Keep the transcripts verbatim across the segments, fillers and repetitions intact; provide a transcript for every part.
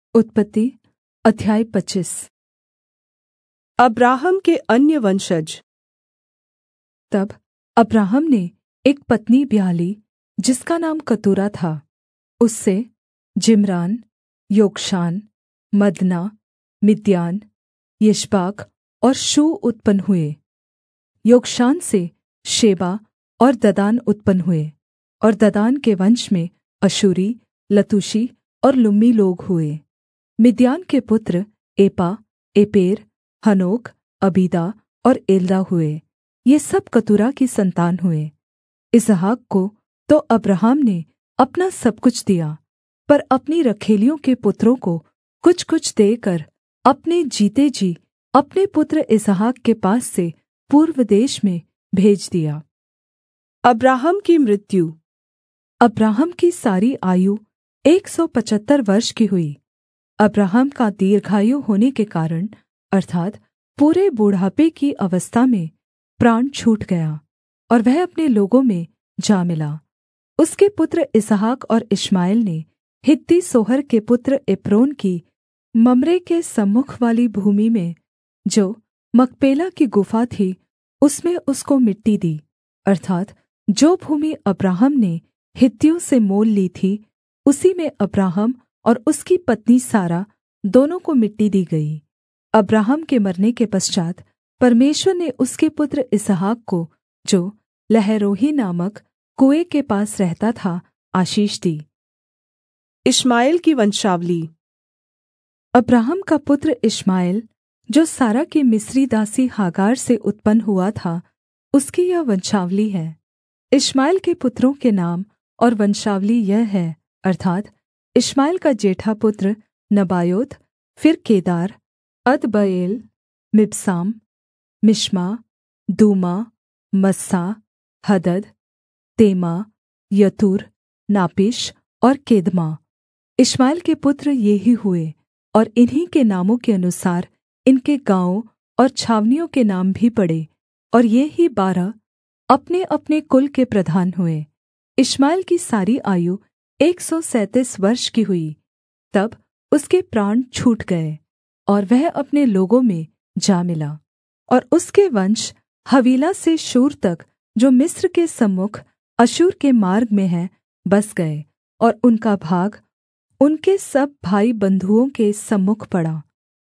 उत्पत्ति अध्याय पच्चीस। अब्राहम के अन्य वंशज। तब अब्राहम ने एक पत्नी ब्याह ली जिसका नाम कतूरा था। उससे जिम्रान, योक्षान, मदना, मिद्यान, यिशबाक और शू उत्पन्न हुए। योक्षान से शेबा और ददान उत्पन्न हुए, और ददान के वंश में अश्शूरी, लतूशी और लुम्मी लोग हुए। मिद्यान के पुत्र एपा, एपेर, हनोक, अबीदा और एल्दा हुए। ये सब कतूरा की संतान हुए। इसहाक को तो अब्राहम ने अपना सब कुछ दिया, पर अपनी रखैलियों के पुत्रों को कुछ कुछ देकर अपने जीते जी अपने पुत्र इसहाक के पास से पूर्व देश में भेज दिया। अब्राहम की मृत्यु। अब्राहम की सारी आयु एक सौ पचहत्तर वर्ष की हुई। अब्राहम का दीर्घायु होने के कारण अर्थात् पूरे बुढ़ापे की अवस्था में प्राण छूट गया, और वह अपने लोगों में जा मिला। उसके पुत्र इसहाक और इश्माएल ने हित्ती सोहर के पुत्र एप्रोन की मम्रे के सम्मुख वाली भूमि में, जो मकपेला की गुफा थी, उसमें उसको मिट्टी दी। अर्थात् जो भूमि अब्राहम ने हित्तियों से मोल ली थी, उसी में अब्राहम और उसकी पत्नी सारा दोनों को मिट्टी दी गई। अब्राहम के मरने के पश्चात् परमेश्वर ने उसके पुत्र इसहाक को, जो लहैरोई नामक कुएं के पास रहता था, आशीष दी। इश्माएल की वंशावली। अब्राहम का पुत्र इश्माएल, जो सारा की मिस्री दासी हागार से उत्पन्न हुआ था, उसकी यह वंशावली है। इश्माएल के पुत्रों के नाम और वंशावली यह है, अर्थात् इश्माएल का जेठा पुत्र नबायोत, फिर केदार, अदबएल, मिबसाम, मिश्मा, दूमा, मस्सा, हदद, तेमा, यतूर, नापिश और केदमा। इश्माएल के पुत्र ये ही हुए, और इन्हीं के नामों के अनुसार इनके गाँवों और छावनियों के नाम भी पड़े, और ये ही बारह अपने-अपने कुल के प्रधान हुए। इश्माएल की सारी आयु एक सौ सैंतीस वर्ष की हुई, तब उसके प्राण छूट गए, और वह अपने लोगों में जा मिला। और उसके वंश हवीला से शूर तक, जो मिस्र के सम्मुख अश्शूर के मार्ग में है, बस गए, और उनका भाग उनके सब भाई बंधुओं के सम्मुख पड़ा।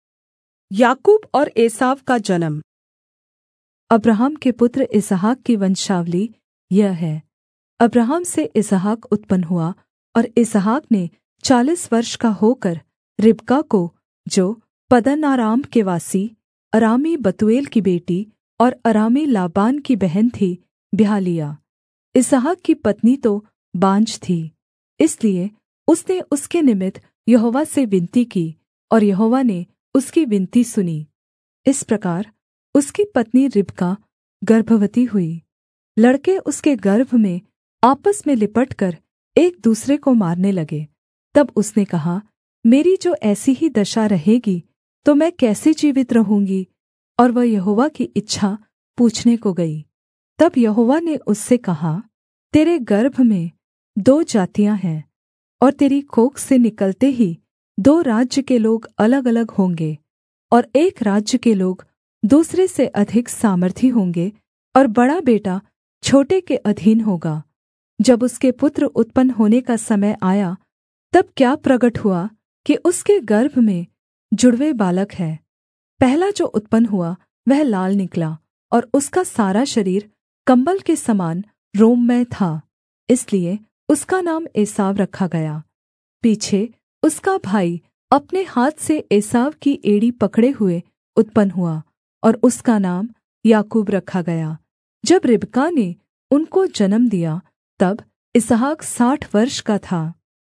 याकूब और एसाव का जन्म। अब्राहम के पुत्र इसहाक की वंशावली यह है। अब्राहम से इसहाक उत्पन्न हुआ, और इसहाक ने चालीस वर्ष का होकर रिबका को, जो पद्दनराम के वासी अरामी बतूएल की बेटी और अरामी लाबान की बहन थी, ब्याह लिया। इसहाक की पत्नी तो बाँझ थी, इसलिए उसने उसके निमित्त यहोवा से विनती की, और यहोवा ने उसकी विनती सुनी। इस प्रकार उसकी पत्नी रिबका गर्भवती हुई। लड़के उसके गर्भ में आपस में लिपटकर एक दूसरे को मारने लगे। तब उसने कहा, मेरी जो ऐसी ही दशा रहेगी तो मैं कैसे जीवित रहूँगी? और वह यहोवा की इच्छा पूछने को गई। तब यहोवा ने उससे कहा, तेरे गर्भ में दो जातियाँ हैं, और तेरी कोख से निकलते ही दो राज्य के लोग अलग-अलग होंगे, और एक राज्य के लोग दूसरे से अधिक सामर्थी होंगे, और बड़ा बेटा छोटे के अधीन होगा। जब उसके पुत्र उत्पन्न होने का समय आया, तब क्या प्रगट हुआ कि उसके गर्भ में जुड़वे बालक है। पहला जो उत्पन्न हुआ वह लाल निकला, और उसका सारा शरीर कंबल के समान रोममय था, इसलिए उसका नाम एसाव रखा गया। पीछे उसका भाई अपने हाथ से एसाव की एड़ी पकड़े हुए उत्पन्न हुआ, और उसका नाम याकूब रखा गया। जब रिबका ने उनको जन्म दिया, तब इसहाक साठ वर्ष का था।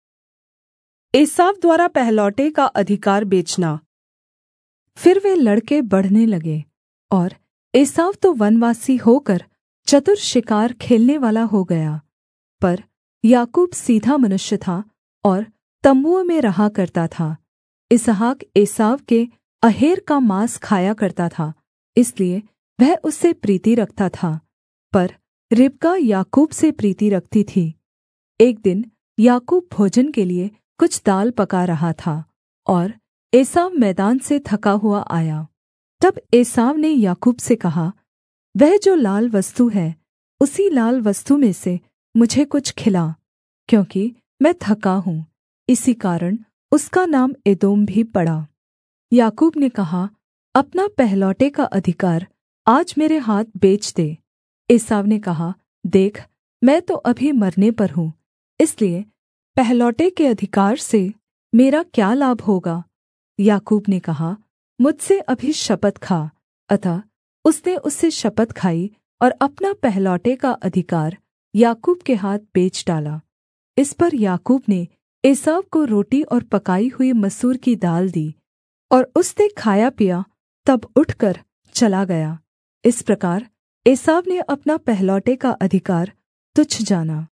एसाव द्वारा पहलौठे का अधिकार बेचना। फिर वे लड़के बढ़ने लगे, और एसाव तो वनवासी होकर चतुर शिकार खेलने वाला हो गया, पर याकूब सीधा मनुष्य था और तम्बुओं में रहा करता था। इसहाक एसाव के अहेर का माँस खाया करता था, इसलिए वह उससे प्रीति रखता था, पर रिबका याकूब से प्रीति रखती थी। एक दिन याकूब भोजन के लिए कुछ दाल पका रहा था, और एसाव मैदान से थका हुआ आया। तब एसाव ने याकूब से कहा, वह जो लाल वस्तु है, उसी लाल वस्तु में से मुझे कुछ खिला, क्योंकि मैं थका हूँ। इसी कारण उसका नाम एदोम भी पड़ा। याकूब ने कहा, अपना पहलौठे का अधिकार आज मेरे हाथ बेच दे। एसाव ने कहा, देख, मैं तो अभी मरने पर हूँ, इसलिए पहलौठे के अधिकार से मेरा क्या लाभ होगा। याकूब ने कहा, मुझसे अभी शपथ खा। अतः उसने उससे शपथ खाई और अपना पहलौठे का अधिकार याकूब के हाथ बेच डाला। इस पर याकूब ने एसाव को रोटी और पकाई हुई मसूर की दाल दी, और उसने खाया पिया, तब उठकर चला गया। इस प्रकार एसाव ने अपना पहलौठे का अधिकार तुच्छ जाना।